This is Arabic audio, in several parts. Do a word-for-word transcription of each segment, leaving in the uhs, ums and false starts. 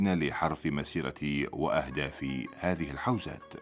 لحرف مسيرة وأهداف هذه الحوزات.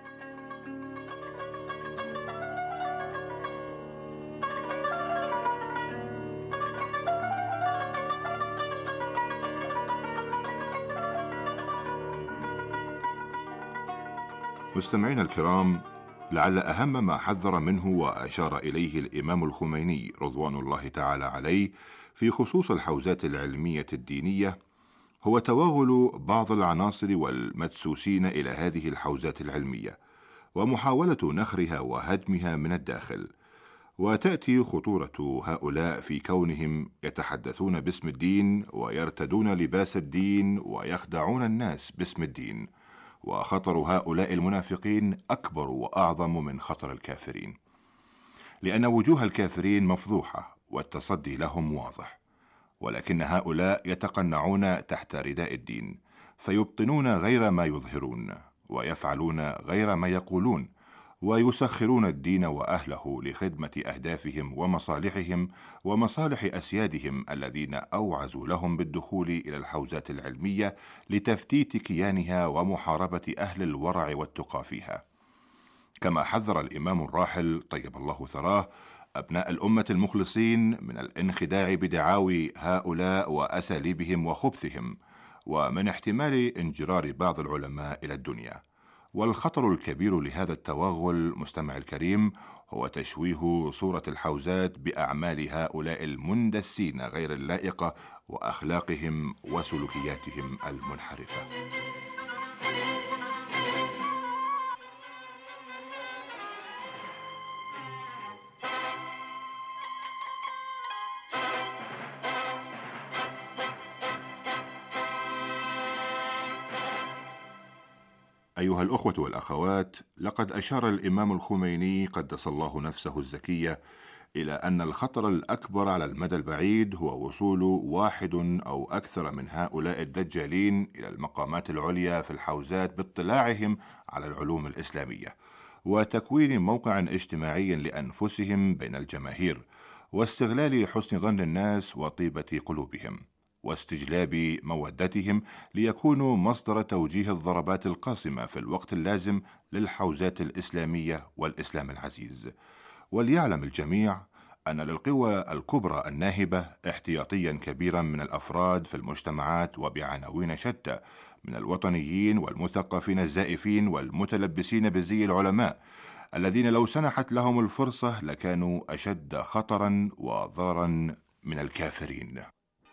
مستمعينا الكرام، لعل أهم ما حذر منه وأشار إليه الإمام الخميني رضوان الله تعالى عليه في خصوص الحوزات العلمية الدينية هو توغل بعض العناصر والمدسوسين إلى هذه الحوزات العلمية ومحاولة نخرها وهدمها من الداخل. وتأتي خطورة هؤلاء في كونهم يتحدثون باسم الدين ويرتدون لباس الدين ويخدعون الناس باسم الدين، وخطر هؤلاء المنافقين أكبر وأعظم من خطر الكافرين، لأن وجوه الكافرين مفضوحة والتصدي لهم واضح، ولكن هؤلاء يتقنعون تحت رداء الدين، فيبطنون غير ما يظهرون ويفعلون غير ما يقولون، ويسخرون الدين وأهله لخدمة أهدافهم ومصالحهم ومصالح أسيادهم الذين أوعزوا لهم بالدخول إلى الحوزات العلمية لتفتيت كيانها ومحاربة أهل الورع والتقى فيها. كما حذر الإمام الراحل طيب الله ثراه أبناء الأمة المخلصين من الانخداع بدعاوي هؤلاء وأساليبهم وخبثهم، ومن احتمال انجرار بعض العلماء إلى الدنيا. والخطر الكبير لهذا التوغل مستمع الكريم هو تشويه صورة الحوزات بأعمال هؤلاء المندسين غير اللائقة وأخلاقهم وسلوكياتهم المنحرفة. أيها الأخوة والأخوات، لقد أشار الإمام الخميني قدس الله نفسه الزكية إلى أن الخطر الأكبر على المدى البعيد هو وصول واحد أو أكثر من هؤلاء الدجالين إلى المقامات العليا في الحوزات باطلاعهم على العلوم الإسلامية، وتكوين موقع اجتماعي لأنفسهم بين الجماهير، واستغلال حسن ظن الناس وطيبة قلوبهم، واستجلاب مودتهم ليكونوا مصدر توجيه الضربات القاصمة في الوقت اللازم للحوزات الإسلامية والإسلام العزيز. وليعلم الجميع أن للقوى الكبرى الناهبة احتياطيا كبيرا من الأفراد في المجتمعات وبعناوين شتى، من الوطنيين والمثقفين الزائفين والمتلبسين بزي العلماء، الذين لو سنحت لهم الفرصة لكانوا أشد خطرا وضررا من الكافرين.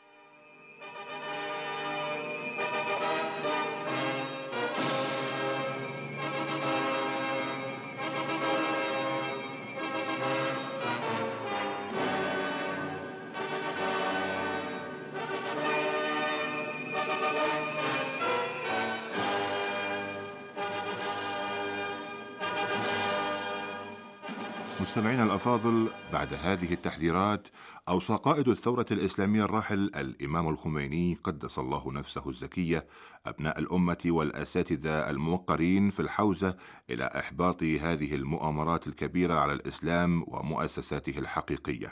مستمعينا الأفاضل، بعد هذه التحذيرات أوصى قائد الثورة الإسلامية الراحل الإمام الخميني قدس الله نفسه الزكية أبناء الأمة والأساتذة الموقرين في الحوزة إلى إحباط هذه المؤامرات الكبيرة على الإسلام ومؤسساته الحقيقية،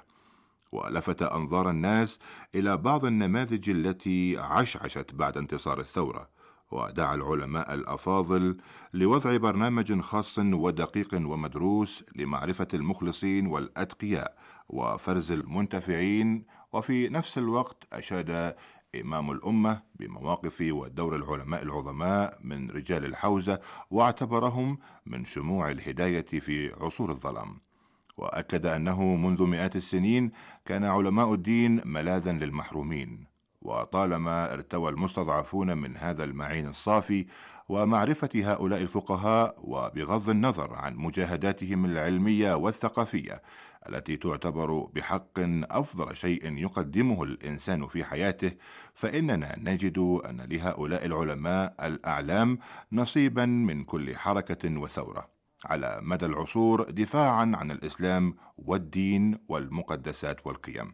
ولفت أنظار الناس إلى بعض النماذج التي عشعشت بعد انتصار الثورة، ودعا العلماء الأفاضل لوضع برنامج خاص ودقيق ومدروس لمعرفة المخلصين والأتقياء وفرز المنتفعين. وفي نفس الوقت أشاد إمام الأمة بمواقف ودور العلماء العظماء من رجال الحوزة، واعتبرهم من شموع الهداية في عصور الظلام، وأكد أنه منذ مئات السنين كان علماء الدين ملاذا للمحرومين، وطالما ارتوى المستضعفون من هذا المعين الصافي ومعرفة هؤلاء الفقهاء، وبغض النظر عن مجاهداتهم العلمية والثقافية التي تعتبر بحق أفضل شيء يقدمه الإنسان في حياته، فإننا نجد أن لهؤلاء العلماء الأعلام نصيبا من كل حركة وثورة على مدى العصور دفاعا عن الإسلام والدين والمقدسات والقيم.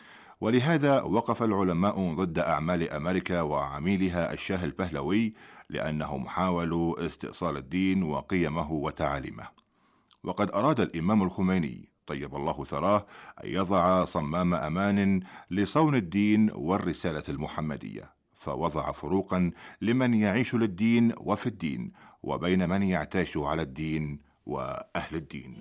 ولهذا وقف العلماء ضد أعمال أمريكا وعميلها الشاه البهلوي، لأنهم حاولوا استئصال الدين وقيمه وتعاليمه. وقد أراد الإمام الخميني طيب الله ثراه أن يضع صمام أمان لصون الدين والرسالة المحمدية، فوضع فروقا لمن يعيش للدين وفي الدين، وبين من يعتاش على الدين وأهل الدين.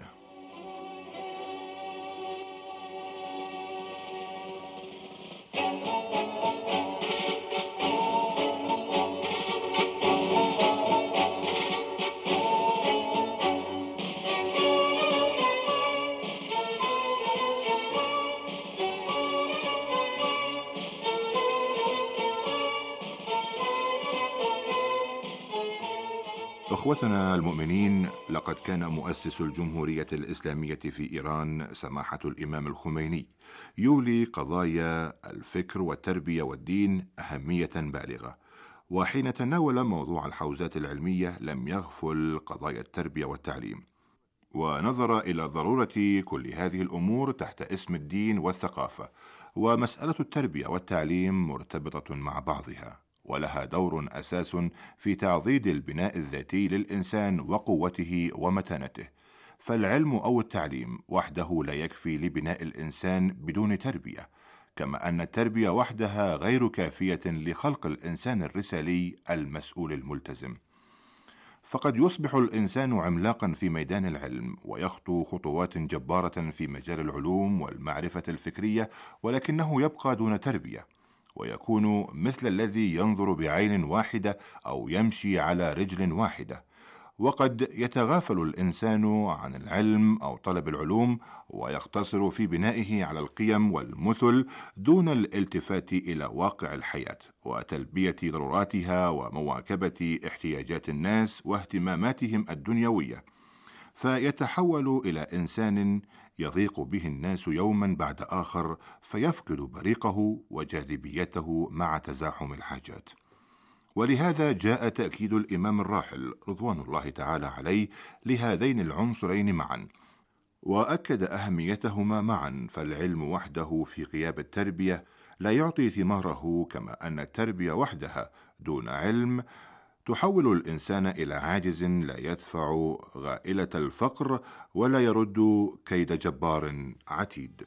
أخوتنا المؤمنين، لقد كان مؤسس الجمهورية الإسلامية في إيران سماحة الإمام الخميني يولي قضايا الفكر والتربية والدين أهمية بالغة، وحين تناول موضوع الحوزات العلمية لم يغفل قضايا التربية والتعليم، ونظر إلى ضرورة كل هذه الأمور تحت اسم الدين والثقافة. ومسألة التربية والتعليم مرتبطة مع بعضها، ولها دور أساس في تعضيد البناء الذاتي للإنسان وقوته ومتانته. فالعلم أو التعليم وحده لا يكفي لبناء الإنسان بدون تربية، كما أن التربية وحدها غير كافية لخلق الإنسان الرسالي المسؤول الملتزم. فقد يصبح الإنسان عملاقا في ميدان العلم ويخطو خطوات جبارة في مجال العلوم والمعرفة الفكرية، ولكنه يبقى دون تربية، ويكون مثل الذي ينظر بعين واحدة أو يمشي على رجل واحدة. وقد يتغافل الإنسان عن العلم أو طلب العلوم، ويقتصر في بنائه على القيم والمثل دون الالتفات إلى واقع الحياة وتلبية ضروراتها ومواكبة احتياجات الناس واهتماماتهم الدنيوية، فيتحول إلى إنسان يضيق به الناس يوما بعد آخر، فيفقد بريقه وجاذبيته مع تزاحم الحاجات. ولهذا جاء تأكيد الإمام الراحل رضوان الله تعالى عليه لهذين العنصرين معا، وأكد أهميتهما معا. فالعلم وحده في غياب التربية لا يعطي ثماره، كما أن التربية وحدها دون علم تحول الإنسان إلى عاجز لا يدفع غائلة الفقر ولا يرد كيد جبار عتيد.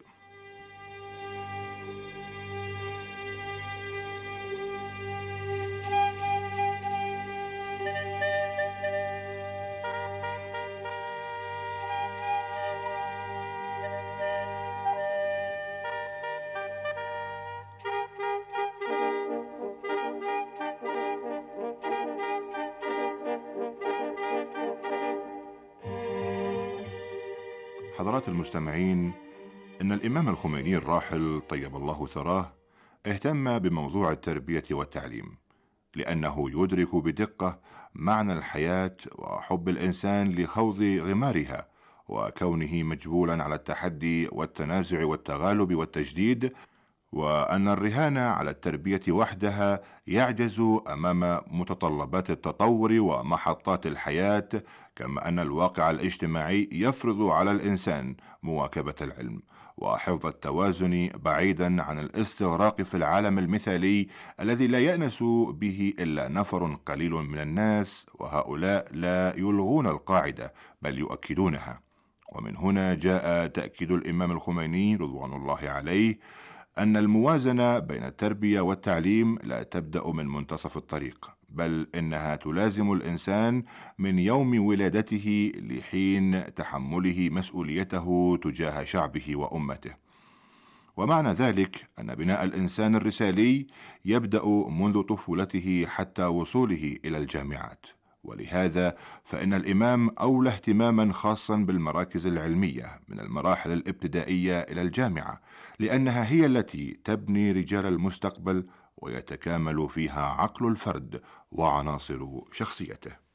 حضرات المستمعين، إن الإمام الخميني الراحل طيب الله ثراه اهتم بموضوع التربية والتعليم، لأنه يدرك بدقة معنى الحياة وحب الإنسان لخوض غمارها، وكونه مجبولا على التحدي والتنازع والتغالب والتجديد، وأن الرهان على التربية وحدها يعجز أمام متطلبات التطور ومحطات الحياة، كما أن الواقع الاجتماعي يفرض على الإنسان مواكبة العلم وحفظ التوازن بعيدا عن الاستغراق في العالم المثالي الذي لا يأنس به إلا نفر قليل من الناس، وهؤلاء لا يلغون القاعدة بل يؤكدونها. ومن هنا جاء تأكيد الإمام الخميني رضوان الله عليه أن الموازنة بين التربية والتعليم لا تبدأ من منتصف الطريق، بل إنها تلازم الإنسان من يوم ولادته لحين تحمله مسؤوليته تجاه شعبه وأمته. ومعنى ذلك أن بناء الإنسان الرسالي يبدأ منذ طفولته حتى وصوله إلى الجامعات. ولهذا فإن الإمام أولى اهتماما خاصا بالمراكز العلمية من المراحل الابتدائية إلى الجامعة، لأنها هي التي تبني رجال المستقبل ويتكامل فيها عقل الفرد وعناصر شخصيته.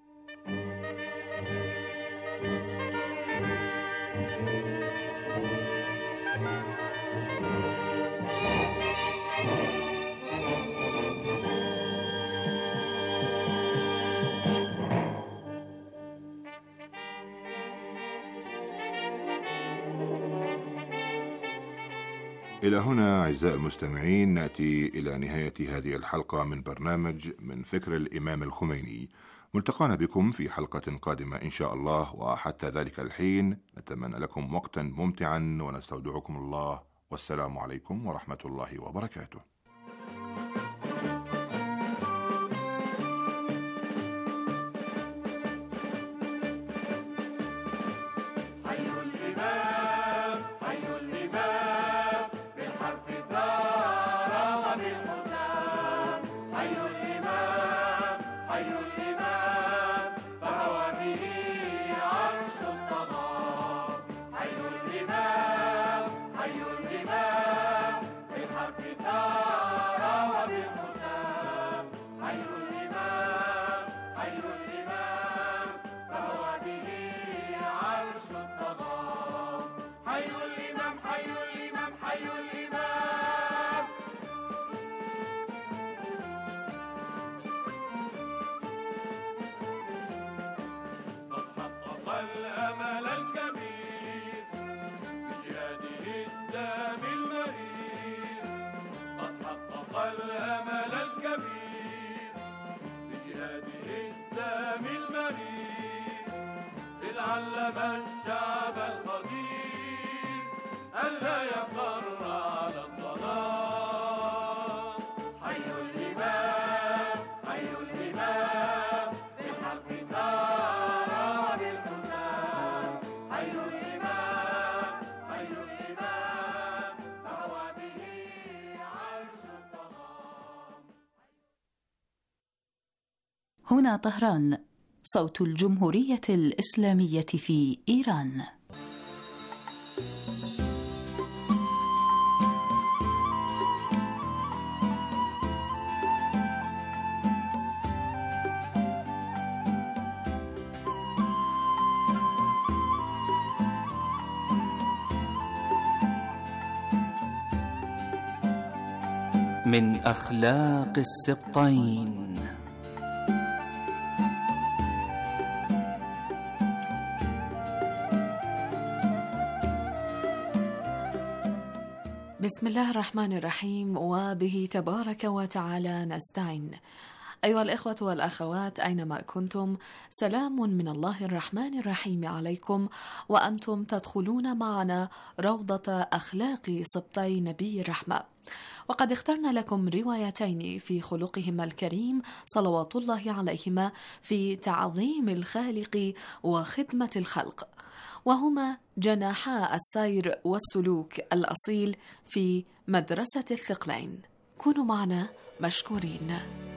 إلى هنا أعزائي المستمعين نأتي إلى نهاية هذه الحلقة من برنامج من فكر الإمام الخميني. ملتقانا بكم في حلقة قادمة إن شاء الله، وحتى ذلك الحين نتمنى لكم وقتا ممتعا ونستودعكم الله، والسلام عليكم ورحمة الله وبركاته. علم الشعب القدير ألا يقر على الظلام. حي الإمام حي الإمام بالحق ثار بالحسام. حي الإمام حي الإمام فهو به عرش الظلام. هنا طهران، صوت الجمهورية الإسلامية في إيران. من أخلاق السبطين. بسم الله الرحمن الرحيم، وبه تبارك وتعالى نستعين. أيها الإخوة والأخوات أينما كنتم، سلام من الله الرحمن الرحيم عليكم، وأنتم تدخلون معنا روضة أخلاق سبطي نبي الرحمة. وقد اخترنا لكم روايتين في خلقهما الكريم صلوات الله عليهما في تعظيم الخالق وخدمة الخلق، وهما جناحا السير والسلوك الأصيل في مدرسة الثقلين. كونوا معنا مشكورين.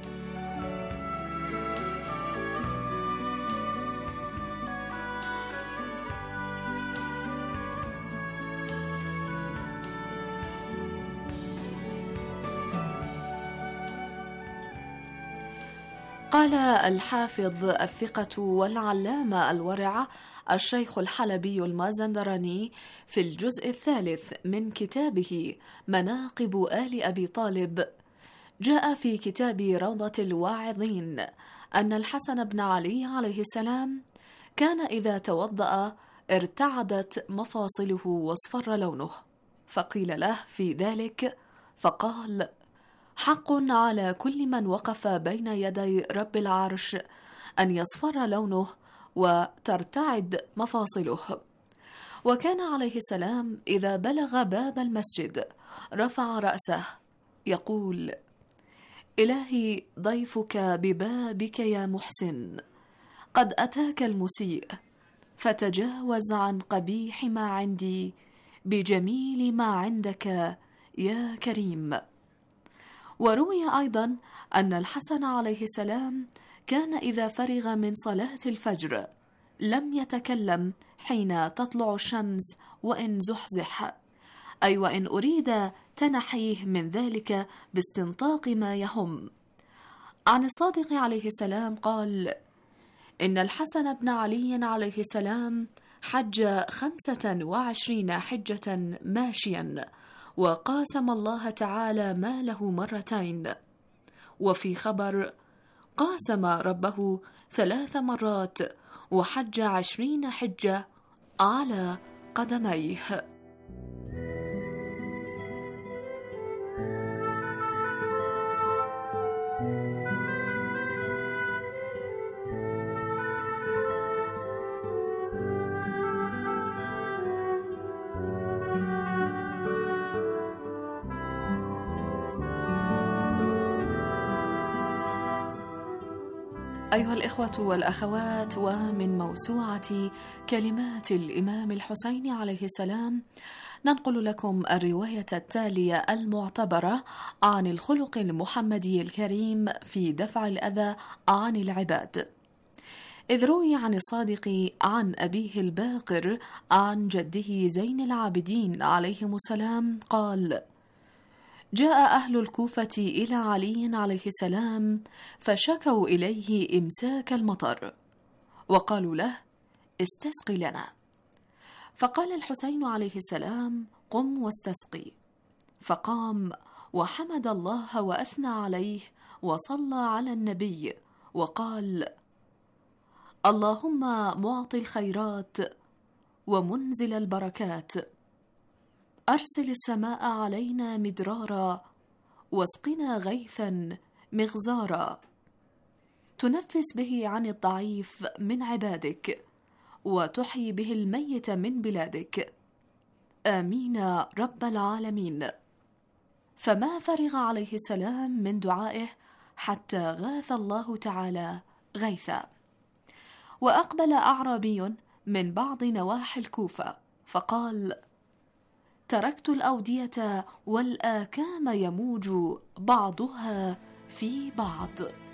قال الحافظ الثقة والعلامة الورع الشيخ الحلبي المازندراني في الجزء الثالث من كتابه مناقب آل أبي طالب: جاء في كتاب روضة الواعظين أن الحسن بن علي عليه السلام كان إذا توضأ ارتعدت مفاصله واصفر لونه، فقيل له في ذلك فقال: حق على كل من وقف بين يدي رب العرش أن يصفر لونه وترتعد مفاصله. وكان عليه السلام إذا بلغ باب المسجد رفع رأسه يقول: إلهي ضيفك ببابك يا محسن، قد أتاك المسيء، فتجاوز عن قبيح ما عندي بجميل ما عندك يا كريم. وروي أيضا أن الحسن عليه السلام كان إذا فرغ من صلاة الفجر لم يتكلم حين تطلع الشمس وإن زحزح، أي وإن أريد تنحيه من ذلك باستنطاق ما يهم. عن الصادق عليه السلام قال: إن الحسن بن علي عليه السلام حج خمسة وعشرين حجة ماشيا، وقاسم الله تعالى ماله مرتين. وفي خبر: قاسم ربه ثلاث مرات وحج عشرين حجة على قدميه. أيها الإخوة والأخوات، ومن موسوعة كلمات الإمام الحسين عليه السلام ننقل لكم الرواية التالية المعتبرة عن الخلق المحمدي الكريم في دفع الأذى عن العباد. إذ روي عن الصادق عن أبيه الباقر عن جده زين العابدين عليهم السلام قال: جاء أهل الكوفة إلى علي عليه السلام فشكوا إليه إمساك المطر، وقالوا له: استسقي لنا. فقال الحسين عليه السلام: قم واستسقي. فقام وحمد الله وأثنى عليه وصلى على النبي وقال: اللهم معطي الخيرات ومنزل البركات، أرسل السماء علينا مدرارا واسقنا غيثا مغزارا، تنفس به عن الضعيف من عبادك وتحيي به الميت من بلادك، آمين رب العالمين. فما فرغ عليه السلام من دعائه حتى غاث الله تعالى غيثا. وأقبل أعرابي من بعض نواحي الكوفة فقال: تركت الأودية والآكام يموج بعضها في بعض.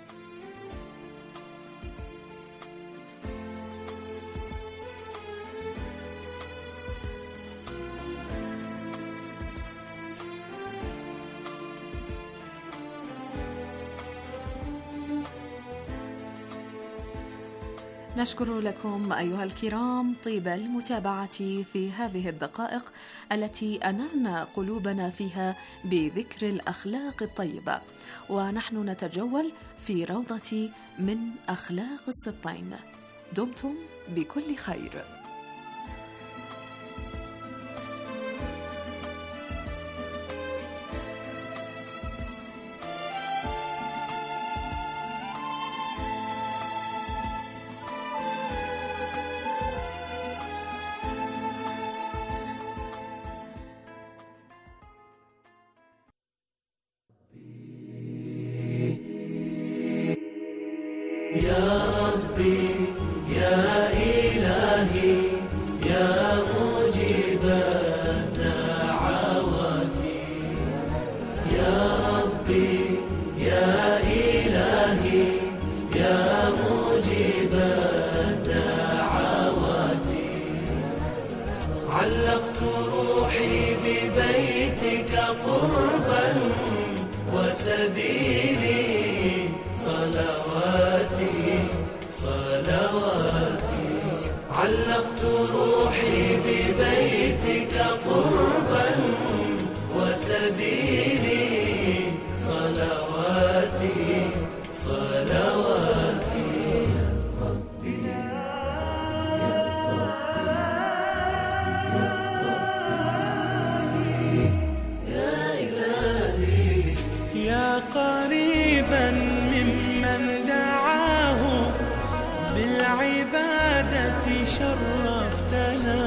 نشكر لكم أيها الكرام طيب المتابعة في هذه الدقائق التي أنرنا قلوبنا فيها بذكر الأخلاق الطيبة، ونحن نتجول في روضة من أخلاق السبطين. دمتم بكل خير. يا ربي يا إلهي يا مجيب الدعوات، يا ربي يا إلهي يا مجيب الدعوات، علقت روحي ببيتك قربا وسبيلي صلواتي صلواتي، علقت روحي ببيتك قربا وسبيلي صلواتي صلواتي. ربي يا ربي يا ربي يا إلهي يا قريبا ممن دعاه بالعبادة شرفتنا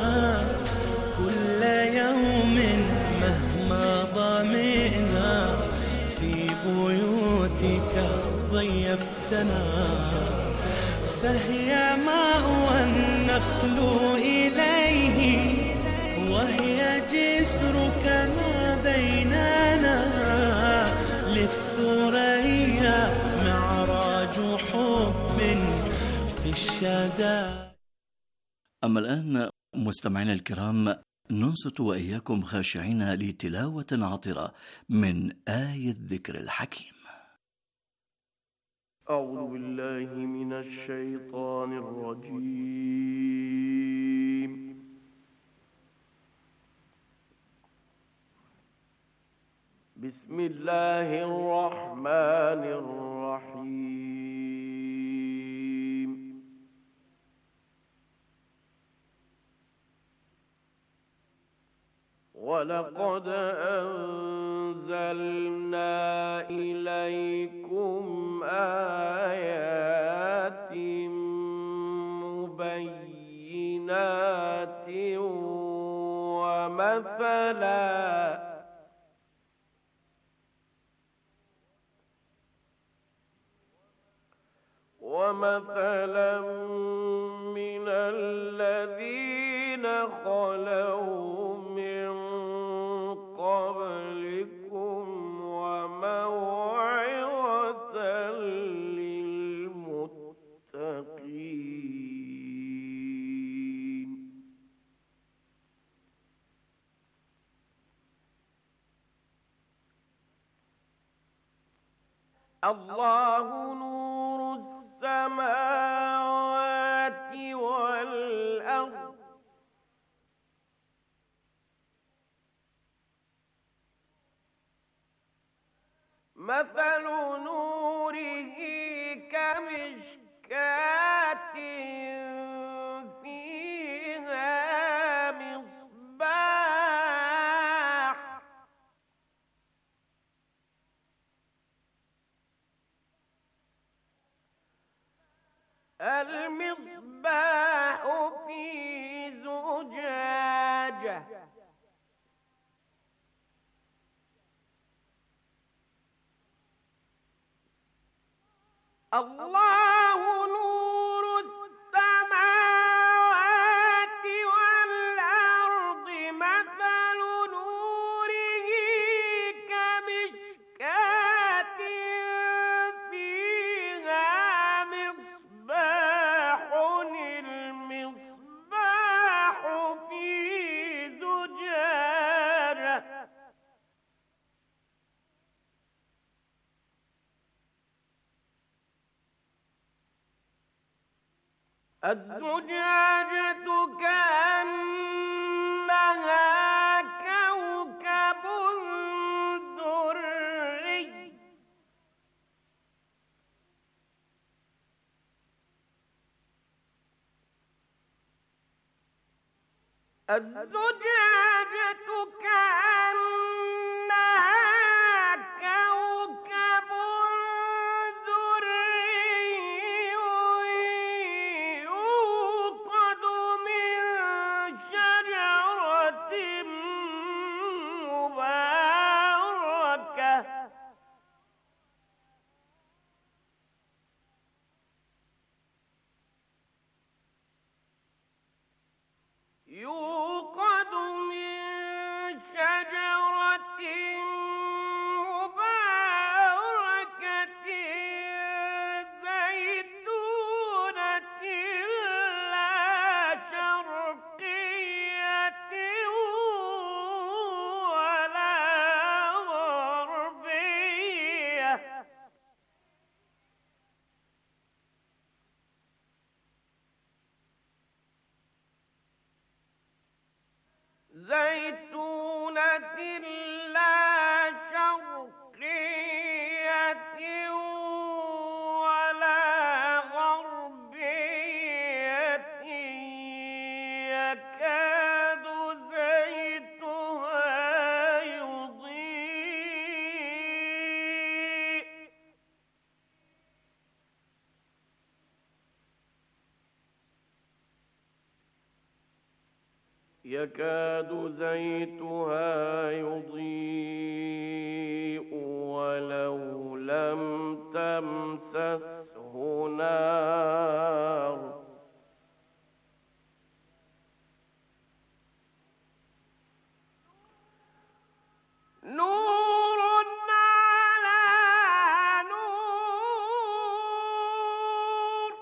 كل يوم مهما ضمئنا في بيوتك ضيفتنا، فهي مأوى النخل إليه وهي جسر كما بيننا، للثريا معراج حب في الشدائد. أما الآن مستمعينا الكرام ننصت وإياكم خاشعين لتلاوة عطرة من آية الذكر الحكيم. أعوذ بالله من الشيطان الرجيم. بسم الله الرحمن الرحيم. ولقد أنزلنا إليكم آيات مبينات ومثلا ومثلا من الذين خلوا من قبلكم وموعظة للمتقين. الله نور السماوات والأرض مثل نوره كمشكاة فيها مصباح المصباح الله نور السماوات والأرض مثل نوره كمشكاة فيها مصباح المصباح في زجاجة الزجاجة كأنها كوكب دري الزجاجة كأنها كوكب دري يوقد من شجرة مباركة يوقد من شجرة مباركة زيتونة لا شرقية ولا غربية زيتونة لا شرقية ولا غربية يكاد زيتها يضيء يكاد زيتها يضيء ولو لم تمسسه نار نور على نور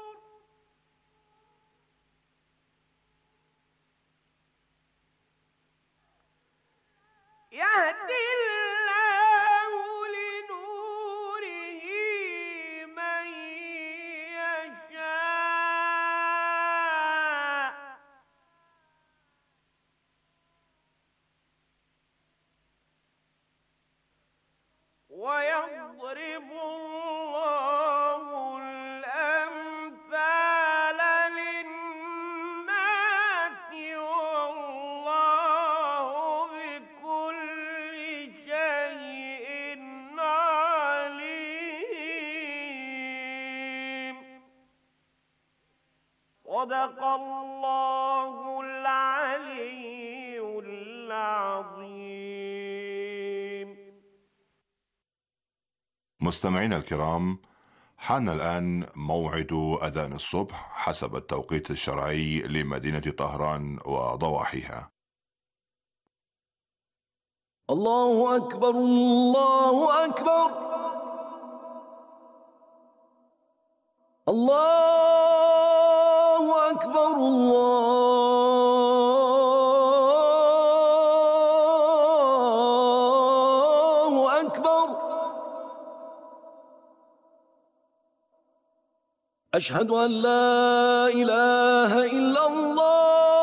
يهدي الله لنوره من يشاء ويضرب الله الأمثال للناس والله بكل شيء عليم صدق الله العلي العظيم. مستمعينا الكرام، حان الآن موعد أذان الصبح حسب التوقيت الشرعي لمدينة طهران وضواحيها. الله أكبر الله أكبر الله أكبر الله أكبر أشهد أن لا إله إلا الله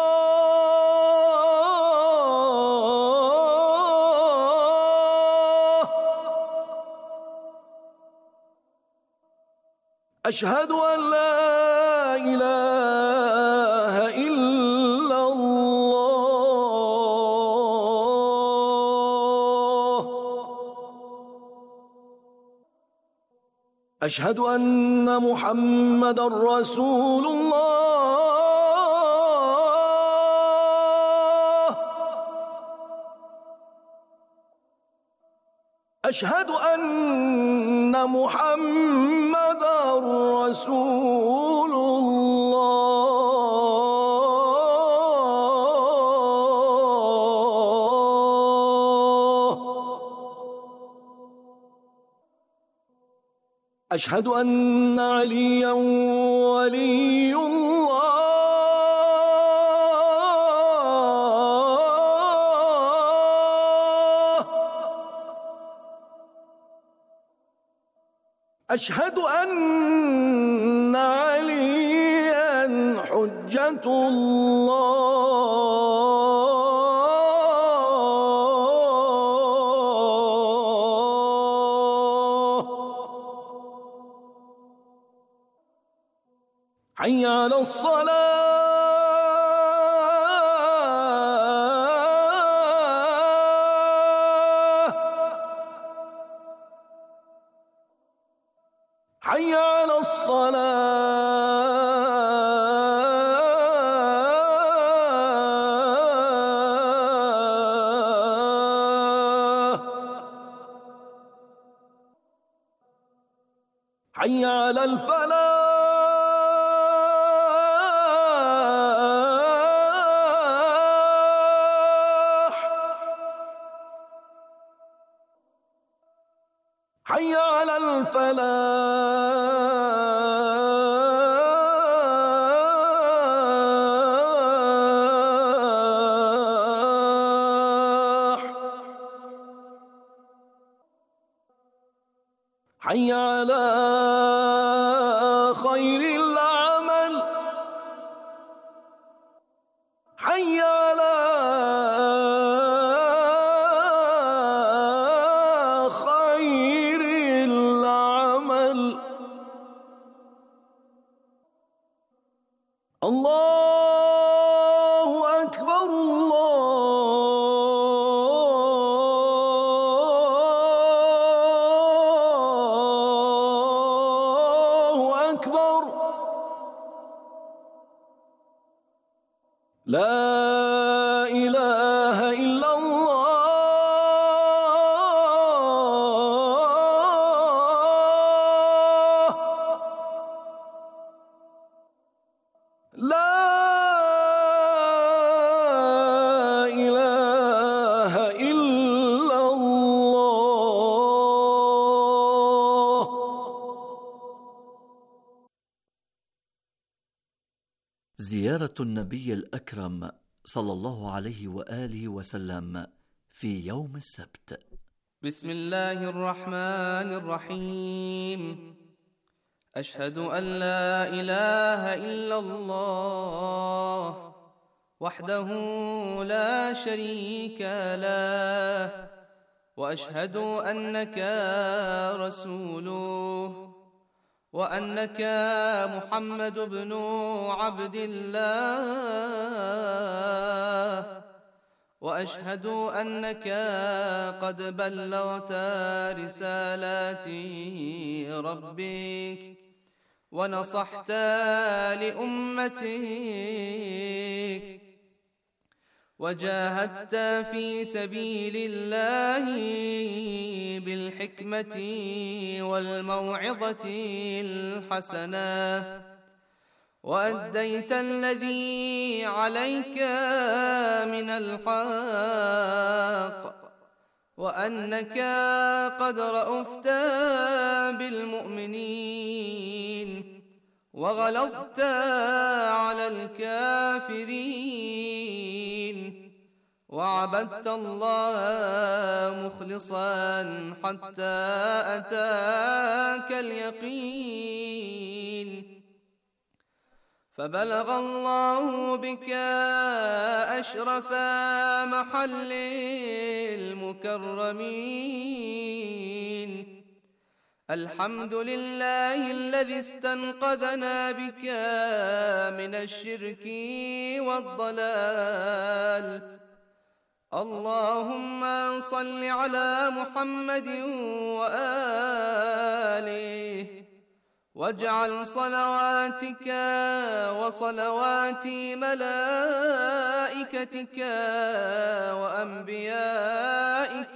أشهد أن لا إله إلا الله أشهد أن محمدًا رسول الله أشهد أن محمدًا أشهد أن عليا ولي الله. أشهد أن عليا حجة الله. حي على الصلاة. حي على الصلاة. حي على الفلاح. حي على الفلاح. حي على خير العمل. حي على خير العمل. الله أكبر الله أكبر. لا إله إلا الله. لا إله إلا الله. زيارة النبي الأكرم صلى الله عليه وآله وسلم في يوم السبت. بسم الله الرحمن الرحيم. أشهد أن لا إله إلا الله وحده لا شريك له، وأشهد أنك رسوله، وأنك محمد بن عبد الله، وأشهد أنك قد بلغت رسالات ربك ونصحت لأمتك وجاهدت في سبيل الله بالحكمة والموعظة الحسنة، وأديت الذي عليك من الحق، وأنك قد رأفت بالمؤمنين وغلظت على الكافرين، وعبدت الله مخلصا حتى أتاك اليقين، فبلغ الله بك أشرف محل المكرمين. الحمد لله الذي استنقذنا بك من الشرك والضلال. اللهم صل على محمد وآله، واجعل صلواتك وصلوات ملائكتك وأنبيائك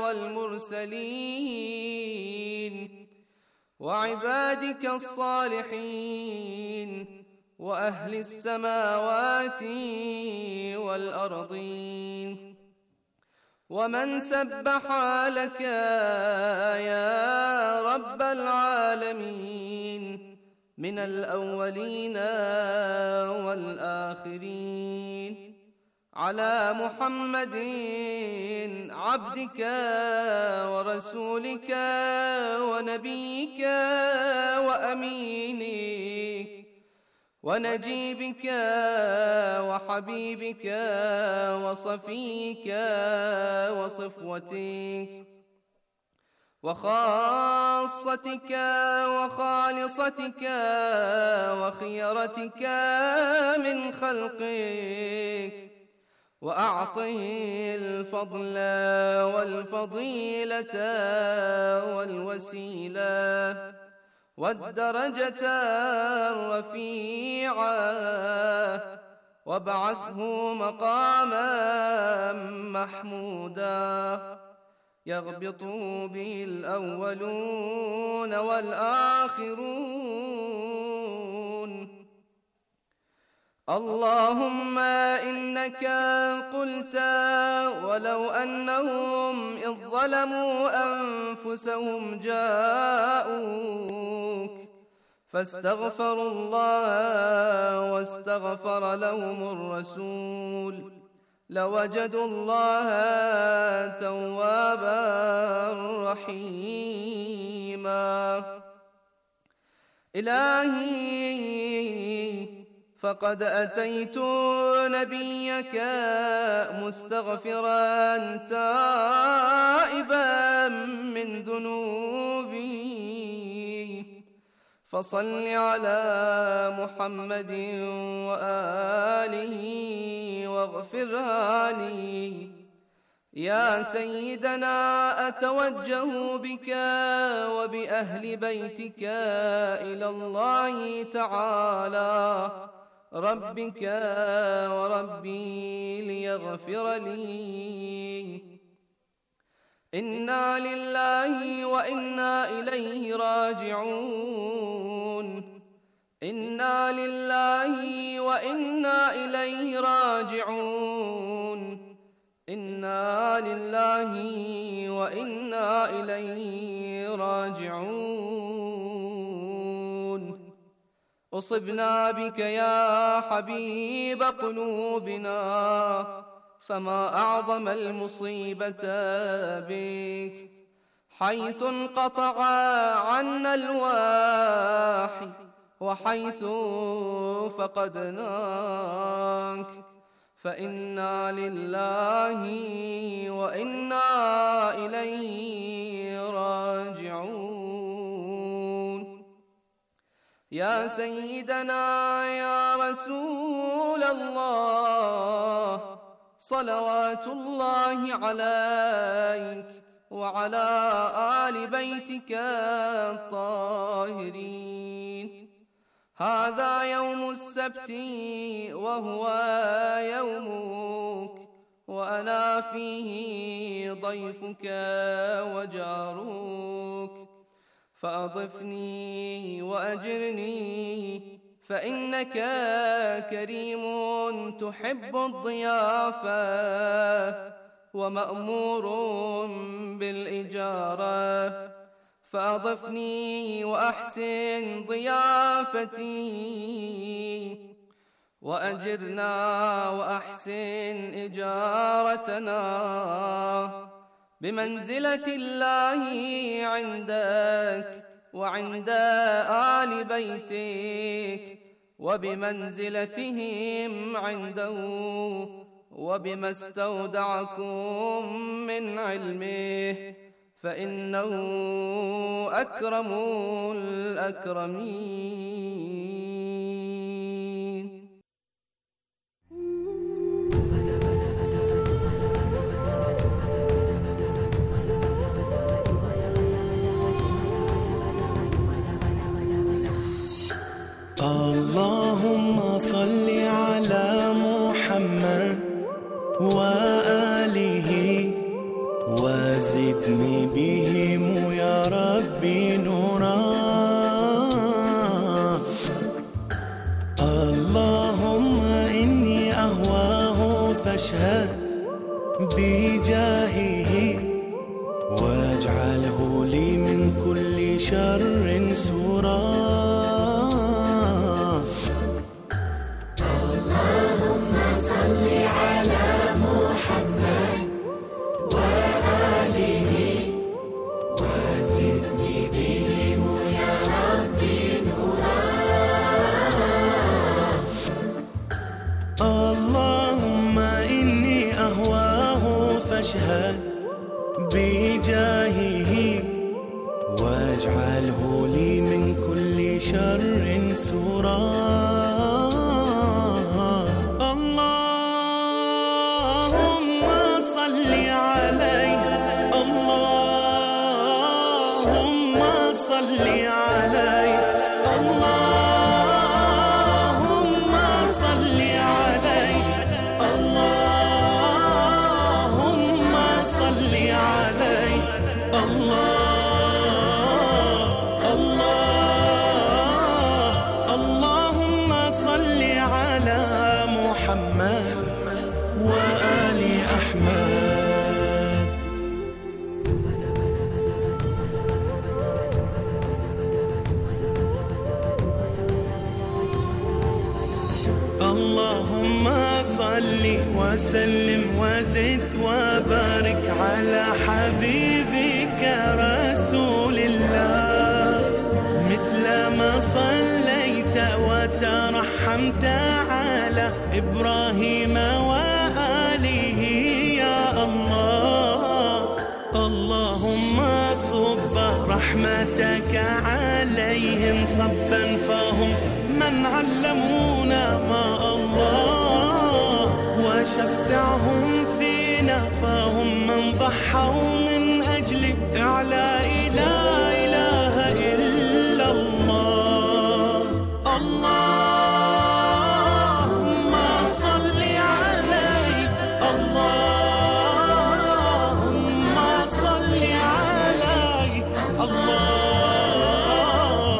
والمرسلين وعبادك الصالحين وأهل السماوات والأرضين، ومن سبح لك يا رب العالمين من الأولين والآخرين على محمد عبدك ورسولك ونبيك وأمينك ونجيبك وحبيبك وصفيك وصفوتك وخاصتك وخالصتك وخيرتك من خلقك، وأعطه الفضل والفضيلة والوسيلة والدرجة الرفيعة، وابعثه مقاما محمودا يغبط به الأولون والآخرون. اللهم إنك قلت ولو أنهم إذ ظلموا أنفسهم جاءوك فاستغفروا الله واستغفر لهم الرسول لوجدوا الله توابا رحيما. إلهي فقد أتيت نبيك مستغفرا تائبا من ذنوبي، فصل على محمد وآله واغفرها لي. يا سيدنا أتوجه بك وبأهل بيتك إلى الله تعالى ربك وربي ليغفر لي. إنا لله وإنا إليه راجعون، إنا لله وإنا إليه راجعون، إنا لله وإنا إليه راجعون. أصبنا بك يا حبيب قلوبنا، فما أعظم المصيبة بك، حيث انقطع عنا الواحي وحيث فقدناك، فإنا لله وإنا إليه راجعون. يا سيدنا يا رسول الله صلوات الله عليك وعلى آل بيتك الطاهرين. هذا يوم السبت وهو يومك، وأنا فيه ضيفك وجارك، فأضفني وأجرني، فإنك كريم تحب الضيافة ومأمور بالإجارة، فأضفني وأحسن ضيافتي، وأجرنا وأحسن إجارتنا بمنزلة الله عندك وعند آل بيتك، وبمنزلتهم عنده، وبما استودعكم من علمه، فإنه أكرم الأكرمين. اللهم صل على محمد وآله وزدني بهم يا ربي نورا. اللهم إني أهواه فاشهد بجاهه واجعله لي من كل شر سورا. اللهم صل على محمد وآله وزدني بهم يا ربي نورا. اللهم إني أهواه فاشهد بجاهه واجعله لي من كل شر سورا. اللهم صل عليه اللهم صل عليه اللهم صل عليه اللهم صل عليه الله الله اللهم صل على محمد وآل أحمد. اللهم صل وسلم وزد وبارك على حبيبك رسول الله. مثل ما صليت وترحمت على إبراهيم وآله يا الله. اللهم صب رحمتك عليهم صبا فهم من علمونا ما الله. وشفعهم فينا فهم من ضحوا من أجل إعلاء لا إله إلا الله. اللهم صل عليه اللهم صل عليه الله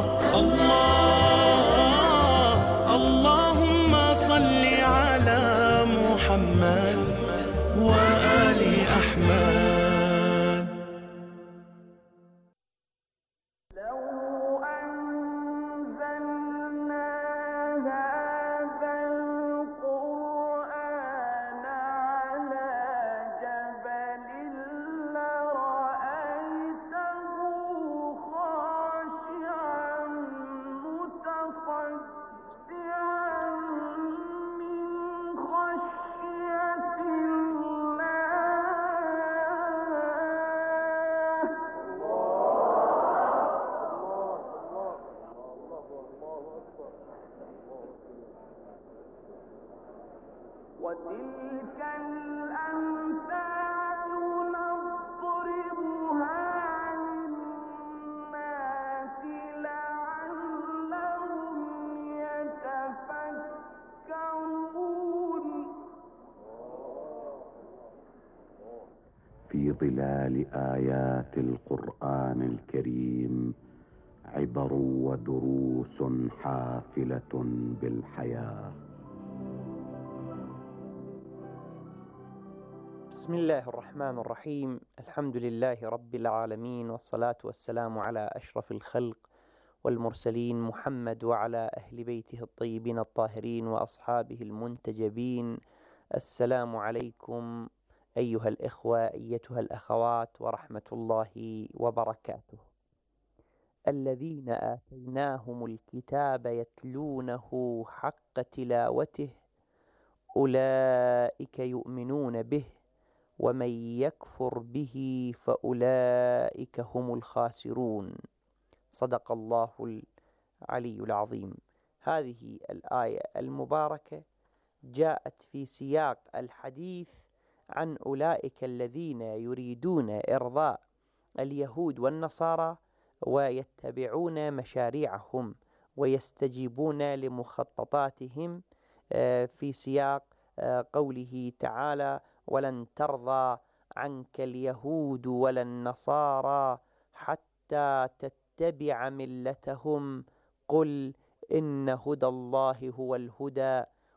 الله اللهم صل على محمد وآل أحمد. لو أنزلنا هذا القرآن على جبل لرأيته خاشعا متصدعا من خشية وتلك الأمثال نضربها للناس لعلهم يتفكرون. في ظلال آيات القرآن الكريم عبر ودروس حافلة بالحياة. بسم الله الرحمن الرحيم. الحمد لله رب العالمين، والصلاة والسلام على أشرف الخلق والمرسلين محمد وعلى أهل بيته الطيبين الطاهرين وأصحابه المنتجبين. السلام عليكم أيها الإخوة أيتها الأخوات ورحمة الله وبركاته. الذين آتيناهم الكتاب يتلونه حق تلاوته أولئك يؤمنون به ومن يكفر به فأولئك هم الخاسرون. صدق الله العلي العظيم. هذه الآية المباركة جاءت في سياق الحديث عن أولئك الذين يريدون إرضاء اليهود والنصارى ويتبعون مشاريعهم ويستجيبون لمخططاتهم في سياق قوله تعالى: ولن ترضى عنك اليهود ولا النصارى حتى تتبع ملتهم قل إن هدى الله هو الهدى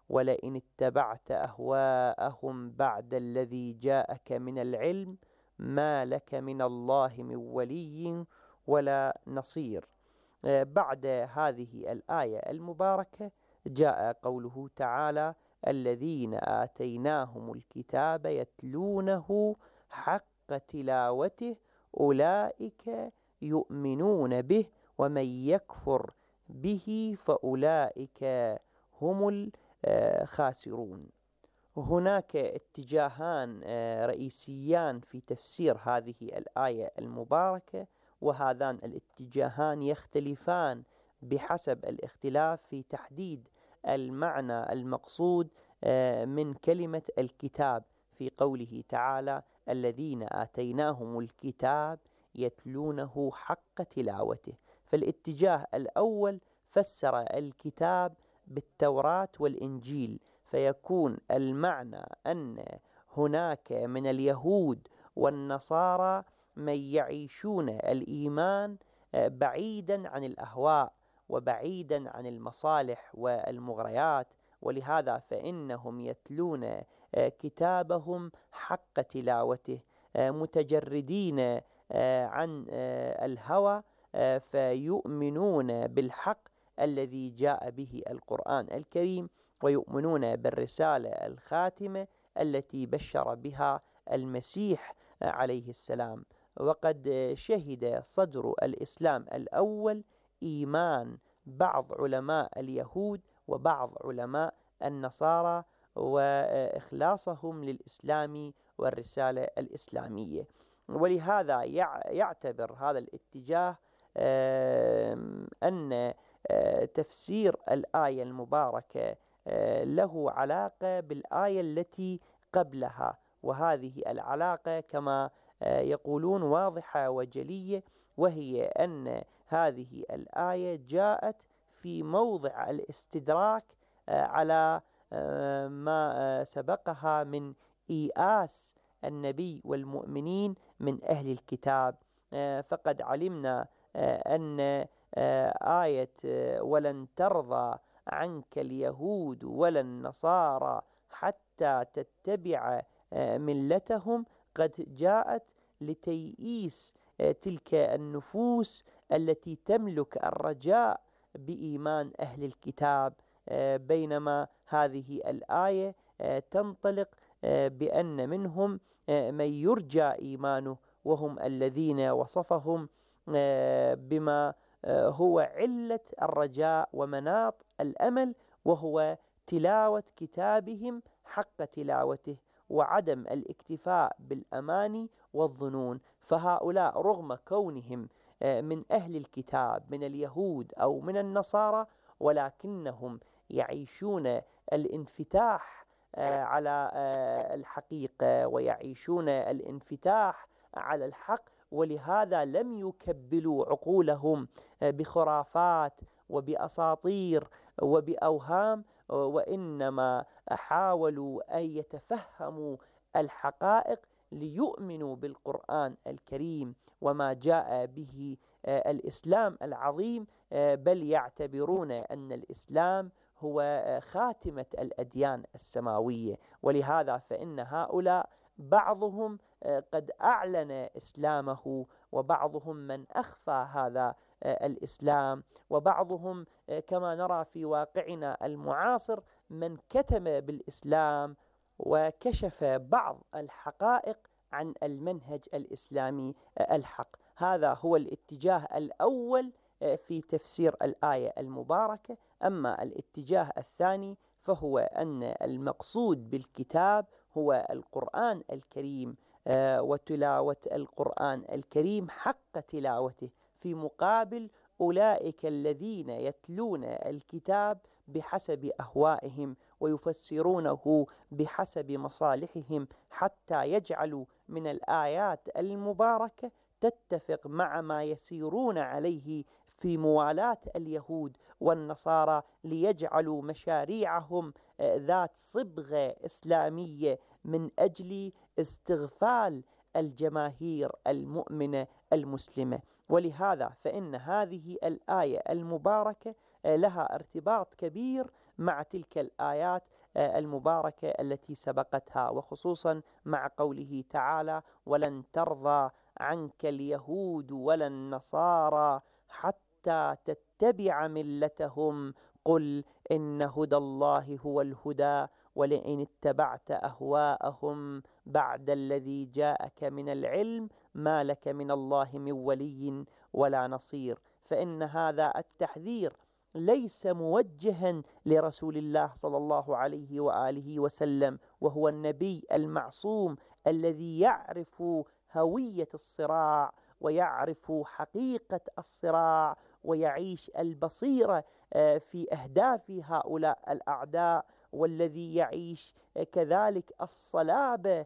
ولئن اتبعت أهواءهم بعد الذي جاءك من العلم ما لك من الله من ولي ولا نصير. بعد هذه الآية المباركة جاء قوله تعالى: الذين آتيناهم الكتاب يتلونه حق تلاوته أولئك يؤمنون به ومن يكفر به فأولئك هم الخاسرون. هناك اتجاهان رئيسيان في تفسير هذه الآية المباركة، وهذان الاتجاهان يختلفان بحسب الاختلاف في تحديد المعنى المقصود من كلمة الكتاب في قوله تعالى: الذين آتيناهم الكتاب يتلونه حق تلاوته. فالاتجاه الأول فسر الكتاب بالتوراة والإنجيل، فيكون المعنى أن هناك من اليهود والنصارى من يعيشون الإيمان بعيدا عن الأهواء وبعيدا عن المصالح والمغريات، ولهذا فإنهم يتلون كتابهم حق تلاوته متجردين عن الهوى، فيؤمنون بالحق الذي جاء به القرآن الكريم، ويؤمنون بالرسالة الخاتمة التي بشر بها المسيح عليه السلام. وقد شهد صدر الإسلام الأول إيمان بعض علماء اليهود وبعض علماء النصارى وإخلاصهم للإسلام والرسالة الإسلامية، ولهذا يعتبر هذا الاتجاه أن تفسير الآية المباركة له علاقة بالآية التي قبلها، وهذه العلاقة كما يقولون واضحة وجلية، وهي أن هذه الآية جاءت في موضع الاستدراك على ما سبقها من إيئاس النبي والمؤمنين من أهل الكتاب. فقد علمنا أن آية ولن ترضى عنك اليهود ولا النصارى حتى تتبع ملتهم قد جاءت لتيئيس تلك النفوس التي تملك الرجاء بإيمان أهل الكتاب، بينما هذه الآية تنطلق بأن منهم من يرجى إيمانه، وهم الذين وصفهم بما هو علة الرجاء ومناط الأمل، وهو تلاوة كتابهم حق تلاوته وعدم الاكتفاء بالأماني والظنون. فهؤلاء رغم كونهم من أهل الكتاب من اليهود أو من النصارى، ولكنهم يعيشون الانفتاح على الحقيقة ويعيشون الانفتاح على الحق، ولهذا لم يكبلوا عقولهم بخرافات وبأساطير وبأوهام، وإنما حاولوا أن يتفهموا الحقائق ليؤمنوا بالقرآن الكريم وما جاء به الإسلام العظيم، بل يعتبرون أن الإسلام هو خاتمة الأديان السماوية. ولهذا فإن هؤلاء بعضهم قد أعلن إسلامه، وبعضهم من أخفى هذا الإسلام، وبعضهم كما نرى في واقعنا المعاصر من كتم بالإسلام وكشف بعض الحقائق عن المنهج الإسلامي الحق. هذا هو الاتجاه الأول في تفسير الآية المباركة. أما الاتجاه الثاني فهو أن المقصود بالكتاب هو القرآن الكريم وتلاوة القرآن الكريم حق تلاوته، في مقابل أولئك الذين يتلون الكتاب بحسب أهوائهم ويفسرونه بحسب مصالحهم، حتى يجعلوا من الآيات المباركة تتفق مع ما يسيرون عليه في موالاة اليهود والنصارى، ليجعلوا مشاريعهم ذات صبغة إسلامية من أجل استغفال الجماهير المؤمنة المسلمة. ولهذا فإن هذه الآية المباركة لها ارتباط كبير مع تلك الآيات المباركة التي سبقتها، وخصوصا مع قوله تعالى: ولن ترضى عنك اليهود ولا النصارى حتى تتبع ملتهم قل إن هدى الله هو الهدى ولئن اتبعت أهواءهم بعد الذي جاءك من العلم ما لك من الله من ولي ولا نصير. فإن هذا التحذير ليس موجها لرسول الله صلى الله عليه وآله وسلم، وهو النبي المعصوم الذي يعرف هوية الصراع ويعرف حقيقة الصراع ويعيش البصيرة في أهداف هؤلاء الأعداء، والذي يعيش كذلك الصلابة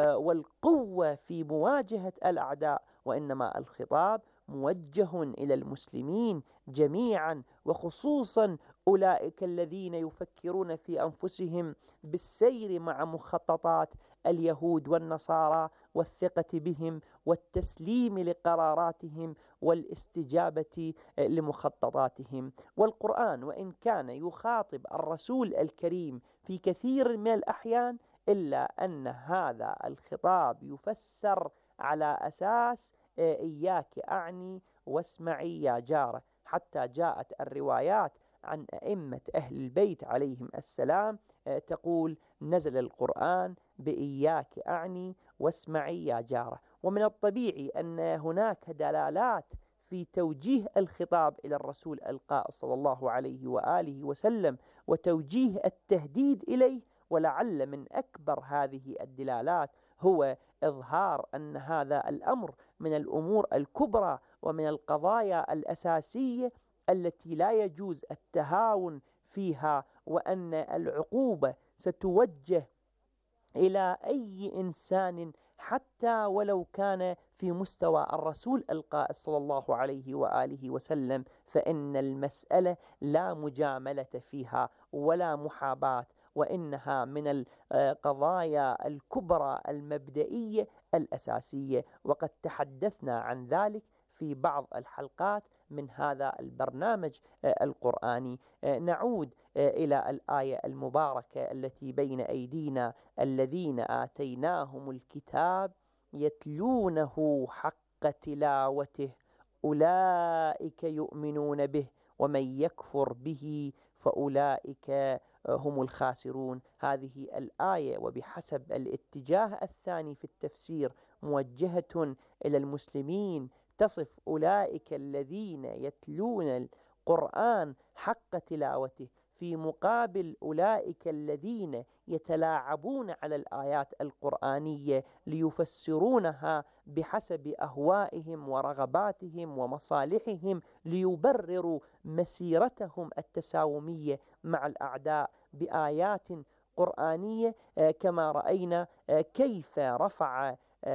والقوة في مواجهة الأعداء. وإنما الخطاب موجه إلى المسلمين جميعا، وخصوصا أولئك الذين يفكرون في أنفسهم بالسير مع مخططات اليهود والنصارى والثقة بهم والتسليم لقراراتهم والاستجابة لمخططاتهم. والقرآن وإن كان يخاطب الرسول الكريم في كثير من الأحيان، إلا أن هذا الخطاب يفسر على أساس إياك أعني واسمعي يا جارة، حتى جاءت الروايات عن أئمة أهل البيت عليهم السلام تقول: نزل القرآن بإياك أعني واسمعي يا جارة. ومن الطبيعي أن هناك دلالات في توجيه الخطاب إلى الرسول القائل صلى الله عليه وآله وسلم وتوجيه التهديد إليه، ولعل من أكبر هذه الدلالات هو إظهار أن هذا الأمر من الأمور الكبرى ومن القضايا الأساسية التي لا يجوز التهاون فيها، وأن العقوبة ستوجه إلى أي إنسان حتى ولو كان في مستوى الرسول القائل صلى الله عليه وآله وسلم، فإن المسألة لا مجاملة فيها ولا محاباة، وإنها من القضايا الكبرى المبدئية الأساسية، وقد تحدثنا عن ذلك في بعض الحلقات من هذا البرنامج القرآني. نعود إلى الآية المباركة التي بين أيدينا: الذين آتيناهم الكتاب يتلونه حق تلاوته أولئك يؤمنون به ومن يكفر به فأولئك هم الخاسرون. هذه الآية وبحسب الاتجاه الثاني في التفسير موجهة إلى المسلمين، تصف أولئك الذين يتلون القرآن حق تلاوته في مقابل أولئك الذين يتلاعبون على الآيات القرآنية ليفسرونها بحسب أهوائهم ورغباتهم ومصالحهم، ليبرروا مسيرتهم التساومية مع الأعداء بآيات قرآنية، كما رأينا كيف رفع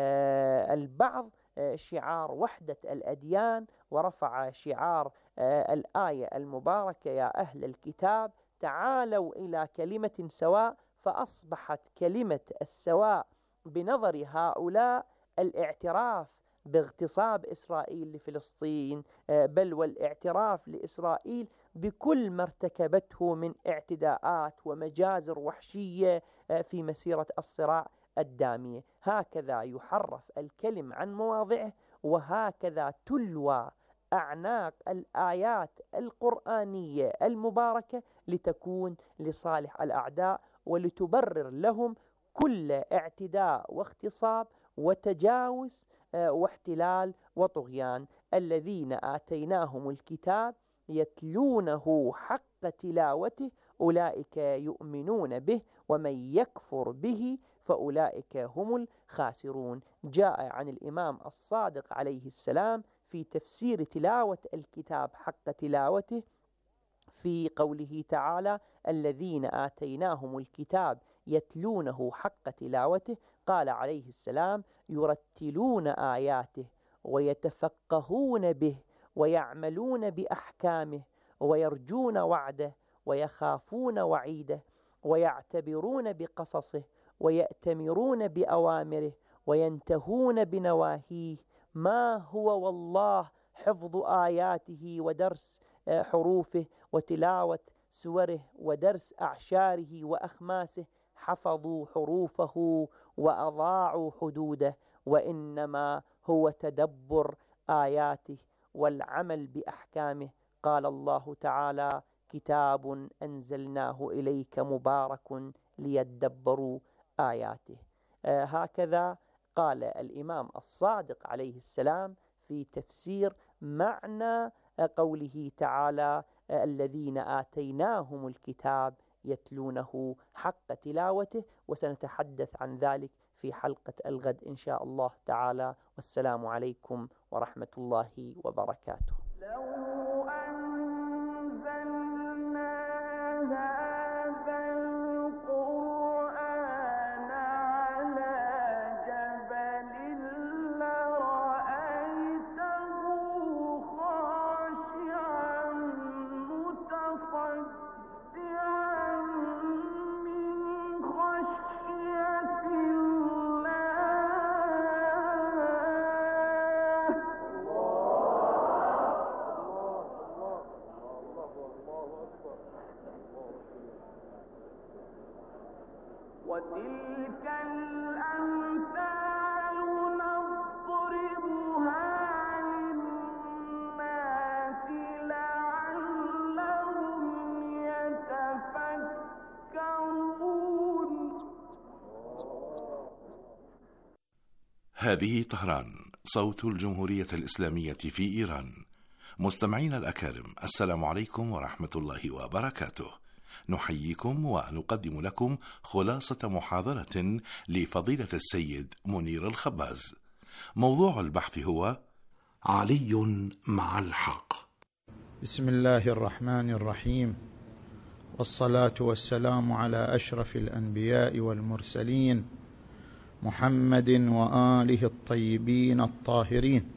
البعض شعار وحدة الأديان ورفع شعار الآية المباركة: يا أهل الكتاب تعالوا إلى كلمة سواء، فأصبحت كلمة السواء بنظر هؤلاء الاعتراف باغتصاب إسرائيل لفلسطين، بل والاعتراف لإسرائيل بكل ما ارتكبته من اعتداءات ومجازر وحشية في مسيرة الصراع الدامية. هكذا يحرف الكلم عن مواضعه، وهكذا تلوى أعناق الآيات القرآنية المباركة لتكون لصالح الأعداء ولتبرر لهم كل اعتداء واغتصاب وتجاوز واحتلال وطغيان. الذين آتيناهم الكتاب يتلونه حق تلاوته أولئك يؤمنون به ومن يكفر به فأولئك هم الخاسرون. جاء عن الإمام الصادق عليه السلام في تفسير تلاوة الكتاب حق تلاوته في قوله تعالى: الذين آتيناهم الكتاب يتلونه حق تلاوته، قال عليه السلام: يرتلون آياته ويتفقهون به ويعملون بأحكامه ويرجون وعده ويخافون وعيده ويعتبرون بقصصه ويأتمرون بأوامره وينتهون بنواهيه، ما هو والله حفظ آياته ودرس حروفه وتلاوة سوره ودرس أعشاره وأخماسه حفظوا حروفه وأضاعوا حدوده، وإنما هو تدبر آياته والعمل بأحكامه. قال الله تعالى: كتاب أنزلناه إليك مبارك ليدبروا آياته. آه هكذا قال الإمام الصادق عليه السلام في تفسير معنى قوله تعالى: الذين آتيناهم الكتاب يتلونه حق تلاوته. وسنتحدث عن ذلك في حلقة الغد إن شاء الله تعالى. والسلام عليكم ورحمة الله وبركاته. لو أنزلنا هذا القرآن على جبل لرأيته خاشعا متصدعا من خشية وتلك الأمثال نضربها للناس لعلهم يتفكرون. هذه طهران، صوت الجمهورية الإسلامية في إيران. مستمعين الأكارم، السلام عليكم ورحمة الله وبركاته. نحييكم ونقدم لكم خلاصة محاضرة لفضيلة السيد منير الخباز. موضوع البحث هو علي مع الحق. بسم الله الرحمن الرحيم، والصلاة والسلام على أشرف الأنبياء والمرسلين محمد وآله الطيبين الطاهرين.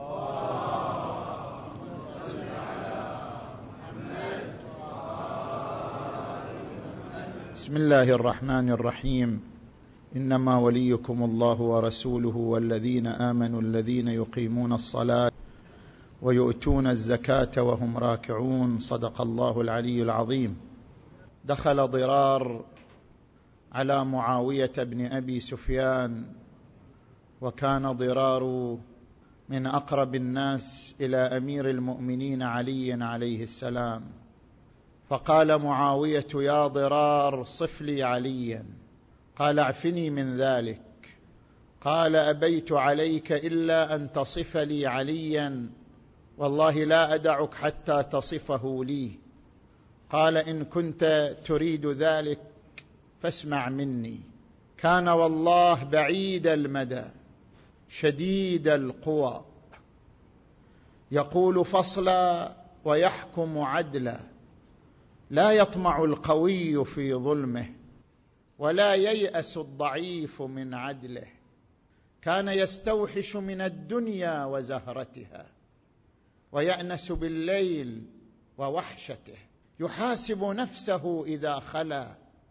بسم الله الرحمن الرحيم. إنما وليكم الله ورسوله والذين آمنوا الذين يقيمون الصلاة ويؤتون الزكاة وهم راكعون. صدق الله العلي العظيم. دخل ضرار على معاوية بن أبي سفيان، وكان ضرار من أقرب الناس إلى أمير المؤمنين علي عليه السلام، فقال معاوية: يا ضرار صف لي عليا. قال: اعفني من ذلك. قال: أبيت عليك إلا أن تصف لي عليا، والله لا أدعك حتى تصفه لي. قال: إن كنت تريد ذلك فاسمع مني. كان والله بعيد المدى شديد القوى، يقول فصلا ويحكم عدلا، لا يطمع القوي في ظلمه ولا ييأس الضعيف من عدله. كان يستوحش من الدنيا وزهرتها، ويأنس بالليل ووحشته، يحاسب نفسه إذا خلا،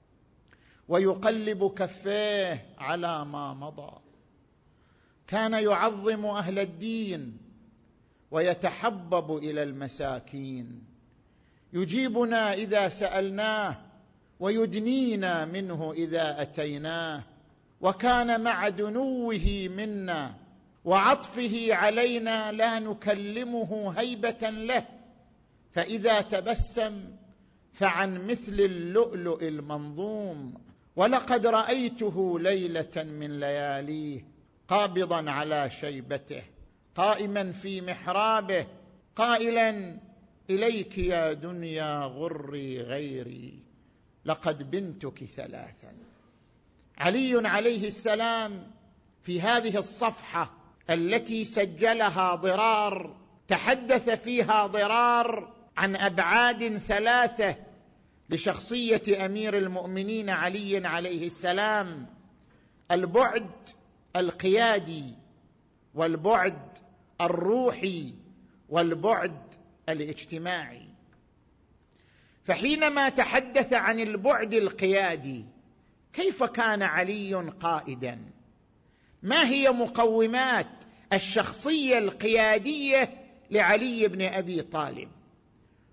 ويقلب كفيه على ما مضى. كان يعظم أهل الدين ويتحبب إلى المساكين، يجيبنا إذا سألناه ويدنينا منه إذا أتيناه. وكان مع دنوه منا وعطفه علينا لا نكلمه هيبة له، فإذا تبسم فعن مثل اللؤلؤ المنظوم. ولقد رأيته ليلة من لياليه قابضا على شيبته، قائما في محرابه قائلا: إليك يا دنيا غري غيري، لقد بنتك ثلاثا. علي عليه السلام في هذه الصفحة التي سجلها ضرار تحدث فيها ضرار عن أبعاد ثلاثة لشخصية أمير المؤمنين علي عليه السلام: البعد القيادي، والبعد الروحي، والبعد الاجتماعي. فحينما تحدث عن البعد القيادي، كيف كان علي قائدا؟ ما هي مقومات الشخصية القيادية لعلي بن أبي طالب؟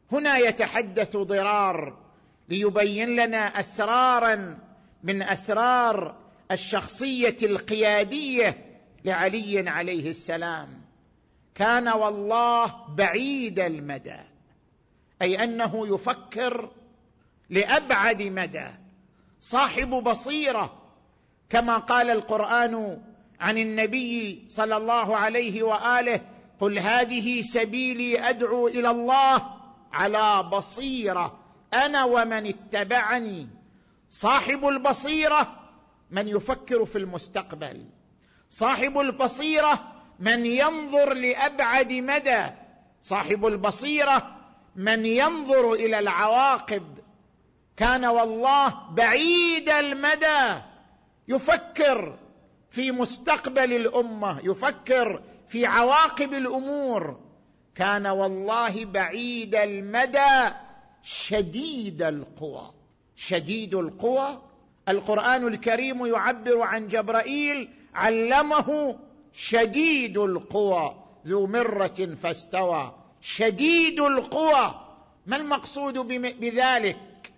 هنا يتحدث ضرار ليبين لنا أسرارا من أسرار الشخصية القيادية لعلي عليه السلام. كان والله بعيد المدى، أي أنه يفكر لأبعد مدى، صاحب بصيرة، كما قال القرآن عن النبي صلى الله عليه وآله: قل هذه سبيلي أدعو إلى الله على بصيرة أنا ومن اتبعني. صاحب البصيرة من يفكر في المستقبل، صاحب البصيرة من ينظر لأبعد مدى، صاحب البصيرة من ينظر إلى العواقب. كان والله بعيد المدى، يفكر في مستقبل الأمة، يفكر في عواقب الأمور. كان والله بعيد المدى شديد القوى. شديد القوى، القرآن الكريم يعبر عن جبرائيل: علمه شديد القوى ذو مرة فاستوى. شديد القوى، ما المقصود بذلك؟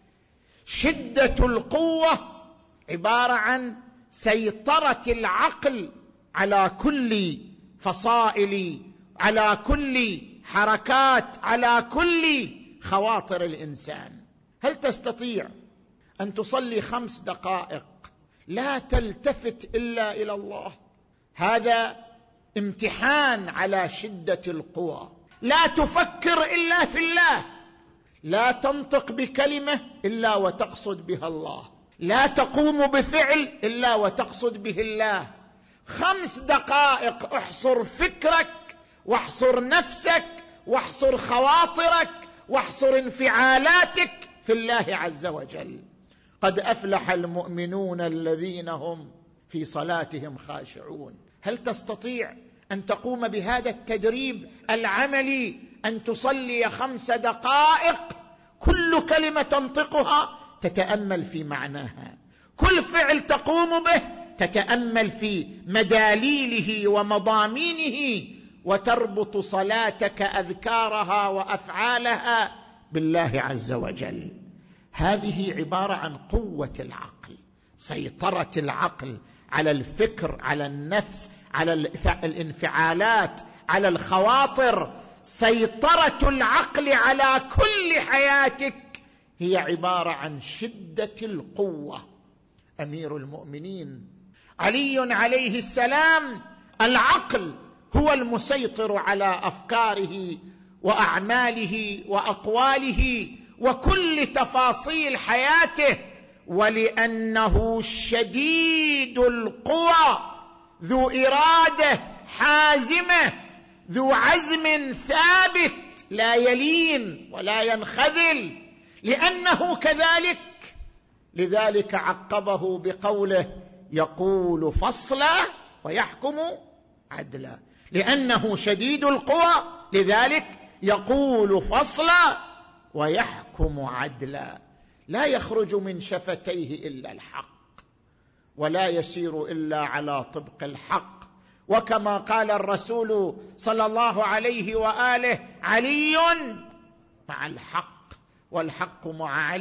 شدة القوة عبارة عن سيطرة العقل على كل فصائل، على كل حركات، على كل خواطر الإنسان. هل تستطيع أن تصلي خمس دقائق لا تلتفت إلا إلى الله؟ هذا امتحان على شدة القوى. لا تفكر إلا في الله، لا تنطق بكلمة إلا وتقصد بها الله، لا تقوم بفعل إلا وتقصد به الله. خمس دقائق احصر فكرك، واحصر نفسك، واحصر خواطرك، واحصر انفعالاتك في الله عز وجل. قد أفلح المؤمنون الذين هم في صلاتهم خاشعون. هل تستطيع أن تقوم بهذا التدريب العملي، أن تصلي خمس دقائق كل كلمة تنطقها تتأمل في معناها، كل فعل تقوم به تتأمل في مداليله ومضامينه، وتربط صلاتك أذكارها وأفعالها بالله عز وجل؟ هذه عبارة عن قوة العقل، سيطرة العقل على الفكر، على النفس، على الانفعالات، على الخواطر. سيطرة العقل على كل حياتك هي عبارة عن شدة القوة. أمير المؤمنين علي عليه السلام العقل هو المسيطر على أفكاره وأعماله وأقواله وكل تفاصيل حياته، ولأنه شديد القوى، ذو إرادة حازمة، ذو عزم ثابت لا يلين ولا ينخذل. لأنه كذلك، لذلك عقبه بقوله: يقول فصلا ويحكم عدلا. لأنه شديد القوى لذلك يقول فصلا ويحكم عدلا. لا يخرج من شفتيه إلا الحق، ولا يسير إلا على طبق الحق. وكما قال الرسول صلى الله عليه وآله: علي مع الحق والحق مع علي.